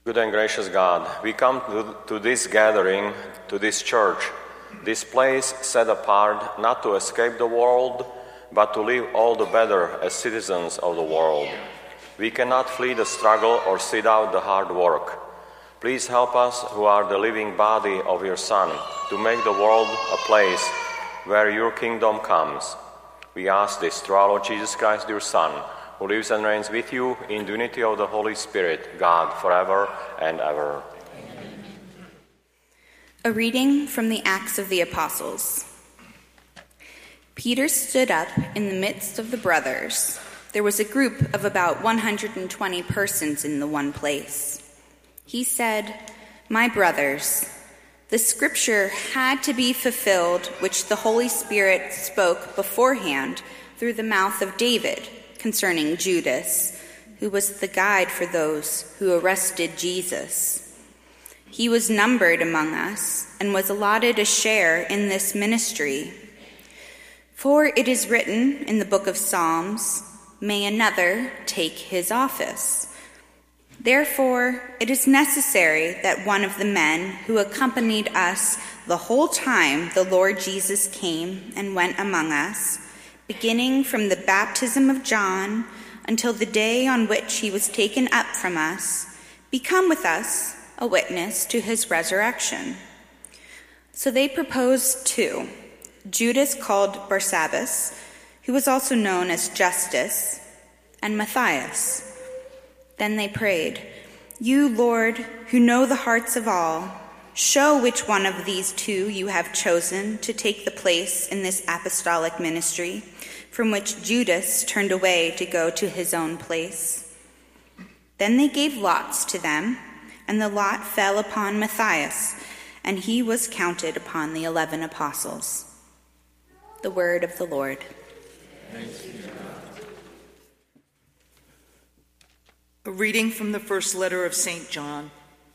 Good and gracious God, we come to this gathering, to this church, this place set apart not to escape the world, but to live all the better as citizens of the world. We cannot flee the struggle or sit out the hard work. Please help us, who are the living body of your Son, to make the world a place where your kingdom comes. We ask this through our Lord Jesus Christ, your Son, who lives and reigns with you in the unity of the Holy Spirit, God, forever and ever. Amen. A reading from the Acts of the Apostles. Peter stood up in the midst of the brothers. There was a group of about 120 persons in the one place. He said, "My brothers, the scripture had to be fulfilled which the Holy Spirit spoke beforehand through the mouth of David concerning Judas, who was the guide for those who arrested Jesus. He was numbered among us and was allotted a share in this ministry. For it is written in the book of Psalms, 'May another take his office.' Therefore, it is necessary that one of the men who accompanied us the whole time the Lord Jesus came and went among us, beginning from the baptism of John until the day on which he was taken up from us, become with us a witness to his resurrection." So they proposed two, Judas called Barsabbas, who was also known as Justus, and Matthias. Then they prayed, "You, Lord, who know the hearts of all, show which one of these two you have chosen to take the place in this apostolic ministry, from which Judas turned away to go to his own place." Then they gave lots to them, and the lot fell upon Matthias, and he was counted upon the 11 apostles. The word of the Lord. Thanks be to God. A reading from the first letter of St. John.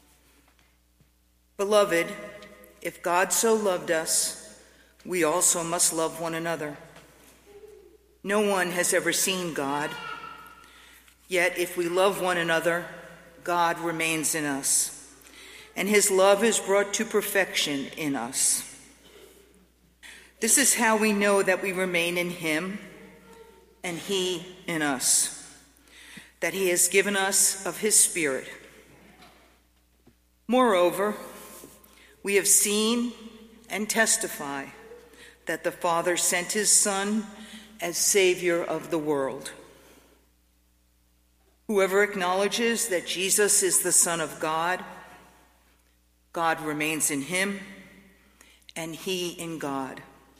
Beloved, if God so loved us, we also must love one another. No one has ever seen God, yet if we love one another, God remains in us, and his love is brought to perfection in us. This is how we know that we remain in him, and he in us, that he has given us of his Spirit. Moreover, we have seen and testify that the Father sent his Son as Savior of the world. Whoever acknowledges that Jesus is the Son of God, God remains in him, and he in God.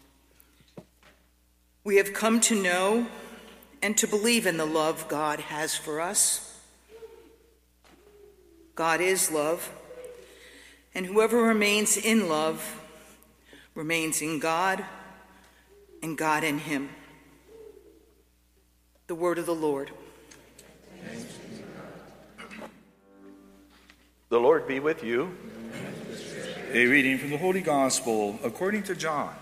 We have come to know and to believe in the love God has for us. God is love, and whoever remains in love remains in God, and God in him. The word of the Lord. The Lord be with you. A reading from the Holy Gospel according to John.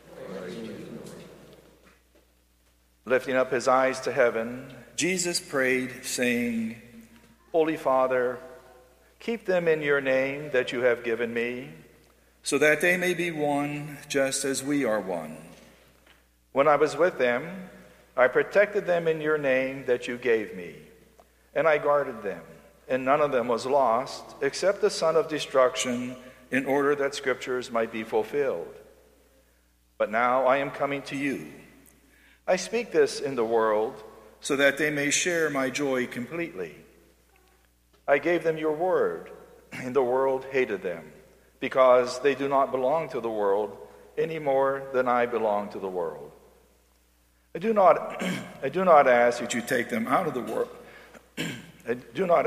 Lifting up his eyes to heaven, Jesus prayed, saying, "Holy Father, keep them in your name that you have given me, so that they may be one just as we are one. When I was with them, I protected them in your name that you gave me, and I guarded them, and none of them was lost except the son of destruction, in order that scriptures might be fulfilled. But now I am coming to you. I speak this in the world so that they may share my joy completely. I gave them your word, and the world hated them, because they do not belong to the world any more than I belong to the world. I do not ask that you take them out of the world. I do not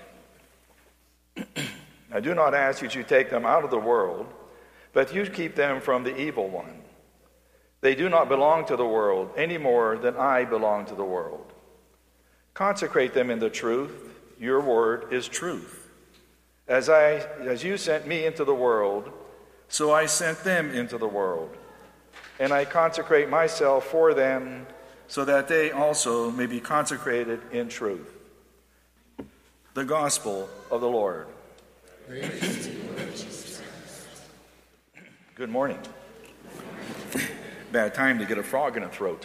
ask that you take them out of the world, but you keep them from the evil one. They do not belong to the world any more than I belong to the world. Consecrate them in the truth. Your word is truth. As you sent me into the world, so I sent them into the world. And I consecrate myself for them, so that they also may be consecrated in truth. the gospel of the Lord. Praise to you, Lord Jesus. Good morning. Bad time to get a frog in the throat.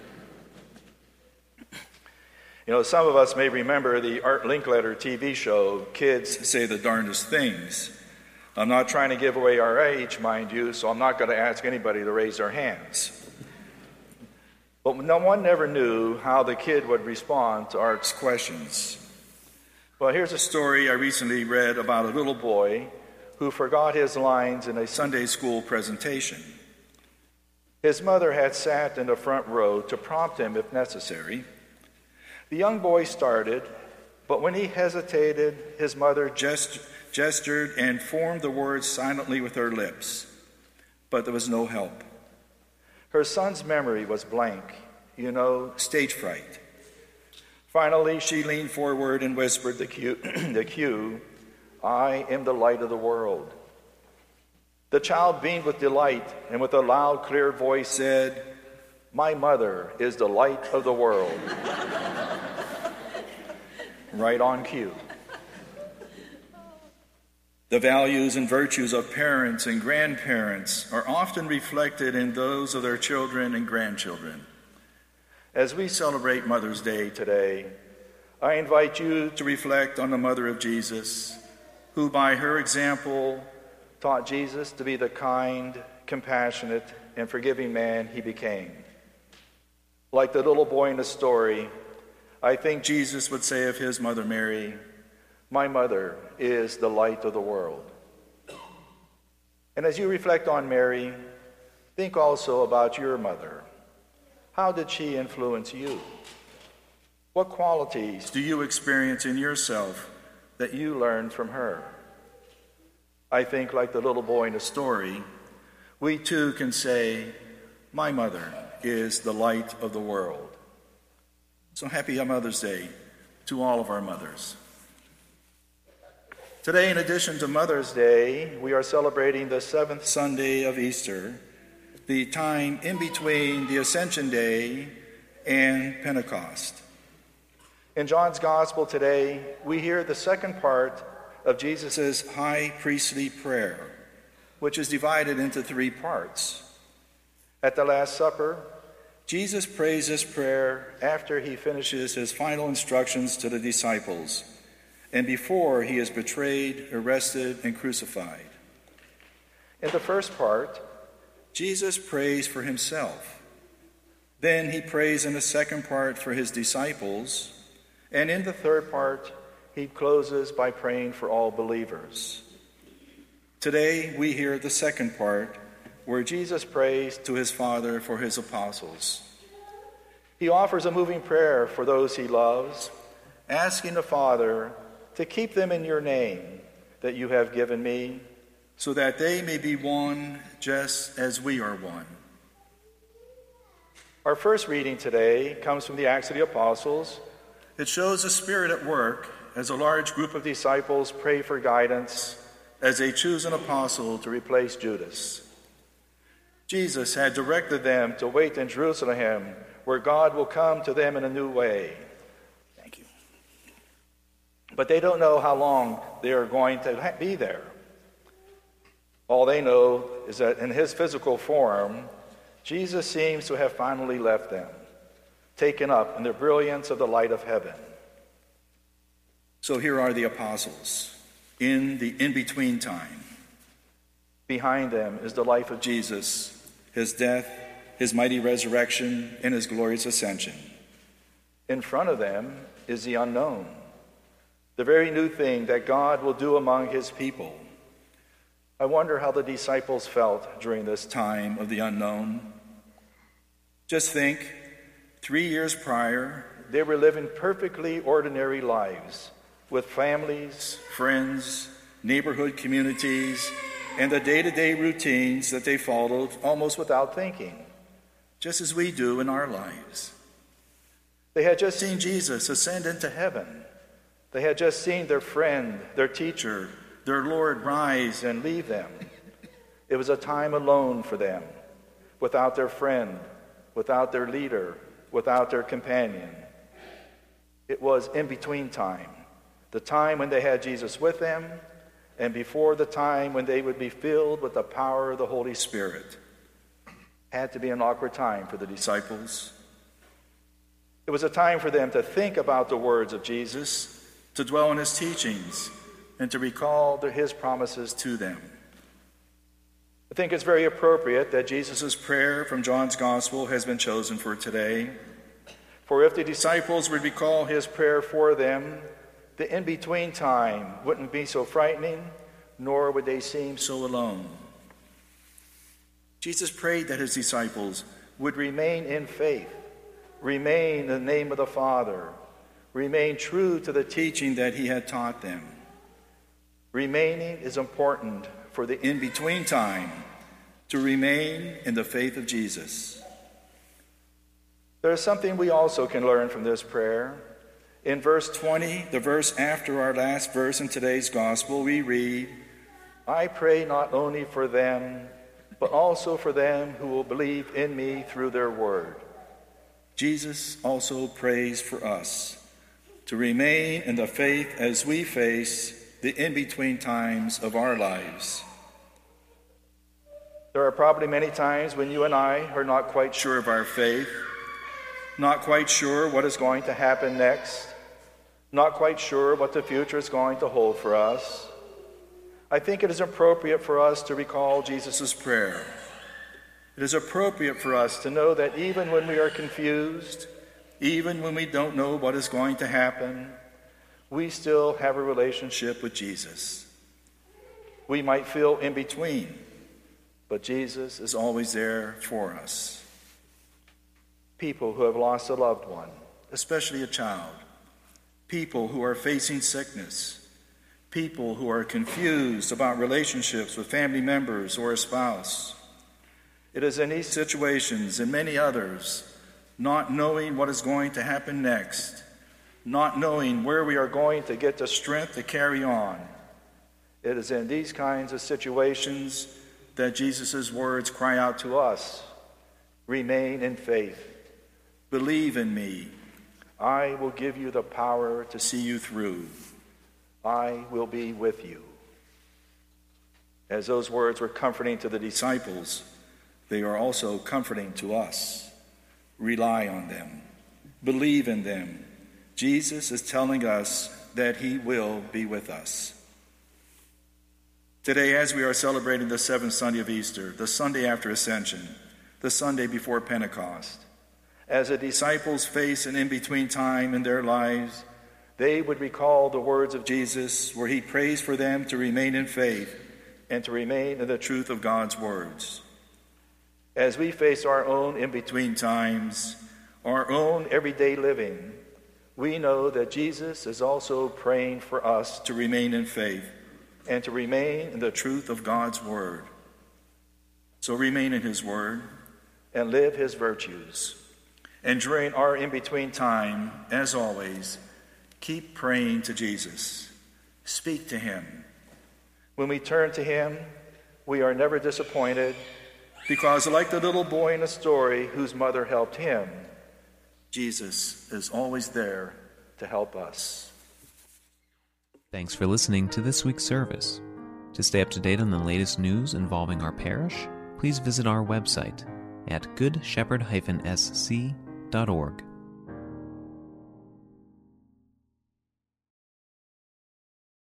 You know, some of us may remember the Art Linkletter TV show, Kids Say the Darndest Things. I'm not trying to give away our age, mind you, so I'm not going to ask anybody to raise their hands. But no one ever knew how the kid would respond to Art's questions. Well, here's a story I recently read about a little boy who forgot his lines in a Sunday school presentation. His mother had sat in the front row to prompt him if necessary. The young boy started, but when he hesitated, his mother gestured and formed the words silently with her lips. But there was no help. Her son's memory was blank, stage fright. Finally, she leaned forward and whispered the cue, "I am the light of the world." The child beamed with delight and with a loud, clear voice said, "My mother is the light of the world." Right on cue. The values and virtues of parents and grandparents are often reflected in those of their children and grandchildren. As we celebrate Mother's Day today, I invite you to reflect on the mother of Jesus, who by her example taught Jesus to be the kind, compassionate, and forgiving man he became. Like the little boy in the story, I think Jesus would say of his mother Mary, "My mother is the light of the world." And as you reflect on Mary, think also about your mother. How did she influence you? What qualities do you experience in yourself that you learned from her? I think, like the little boy in the story, we too can say, "My mother is the light of the world." So happy Mother's Day to all of our mothers. Today, in addition to Mother's Day, we are celebrating the 7th Sunday of Easter, the time in between the Ascension Day and Pentecost. In John's Gospel today, we hear the second part of Jesus' high priestly prayer, which is divided into 3 parts. At the Last Supper, Jesus prays this prayer after he finishes his final instructions to the disciples and before he is betrayed, arrested, and crucified. In the first part, Jesus prays for himself. Then he prays in the second part for his disciples. And in the third part, he closes by praying for all believers. Today, we hear the second part, where Jesus prays to his Father for his apostles. He offers a moving prayer for those he loves, asking the Father to keep them in your name that you have given me, so that they may be one just as we are one. Our first reading today comes from the Acts of the Apostles. It shows the Spirit at work as a large group of disciples pray for guidance as they choose an apostle to replace Judas. Jesus had directed them to wait in Jerusalem, where God will come to them in a new way. Thank you. But they don't know how long they are going to be there. All they know is that in his physical form, Jesus seems to have finally left them, taken up in the brilliance of the light of heaven. So here are the apostles in the in-between time. Behind them is the life of Jesus, his death, his mighty resurrection, and his glorious ascension. In front of them is the unknown, the very new thing that God will do among his people. I wonder how the disciples felt during this time of the unknown. Just think, 3 years prior, they were living perfectly ordinary lives with families, friends, neighborhood communities, and the day-to-day routines that they followed almost without thinking, just as we do in our lives. They had just seen Jesus ascend into heaven. They had just seen their friend, their teacher, their Lord rise and leave them. It was a time alone for them, without their friend, without their leader, without their companion. It was in between time, the time when they had Jesus with them, and before the time when they would be filled with the power of the Holy Spirit. Had to be an awkward time for the disciples. It was a time for them to think about the words of Jesus, to dwell on his teachings, and to recall his promises to them. I think it's very appropriate that Jesus' prayer from John's Gospel has been chosen for today. For if the disciples would recall his prayer for them, the in-between time wouldn't be so frightening, nor would they seem so alone. Jesus prayed that his disciples would remain in faith, remain in the name of the Father, remain true to the teaching that he had taught them. Remaining is important for the in-between time, to remain in the faith of Jesus. There is something we also can learn from this prayer. In verse 20, the verse after our last verse in today's gospel, we read, "I pray not only for them, but also for them who will believe in me through their word." Jesus also prays for us to remain in the faith as we face the in-between times of our lives. There are probably many times when you and I are not quite sure of our faith, not quite sure what is going to happen next, not quite sure what the future is going to hold for us. I think it is appropriate for us to recall Jesus' prayer. It is appropriate for us to know that even when we are confused, even when we don't know what is going to happen, we still have a relationship with Jesus. We might feel in between, but Jesus is always there for us. People who have lost a loved one, especially a child, people who are facing sickness, people who are confused about relationships with family members or a spouse. It is in these situations and many others, not knowing what is going to happen next, not knowing where we are going to get the strength to carry on. It is in these kinds of situations that Jesus' words cry out to us, "Remain in faith. Believe in me. I will give you the power to see you through. I will be with you." As those words were comforting to the disciples, they are also comforting to us. Rely on them. Believe in them. Jesus is telling us that he will be with us. Today, as we are celebrating the seventh Sunday of Easter, the Sunday after Ascension, the Sunday before Pentecost, as the disciples face an in-between time in their lives, they would recall the words of Jesus where he prays for them to remain in faith and to remain in the truth of God's words. As we face our own in-between times, our own everyday living, we know that Jesus is also praying for us to remain in faith and to remain in the truth of God's word. So remain in his word and live his virtues. And during our in-between time, as always, keep praying to Jesus. Speak to him. When we turn to him, we are never disappointed because, like the little boy in the story whose mother helped him, Jesus is always there to help us. Thanks for listening to this week's service. To stay up to date on the latest news involving our parish, please visit our website at goodshepherd-sc.org.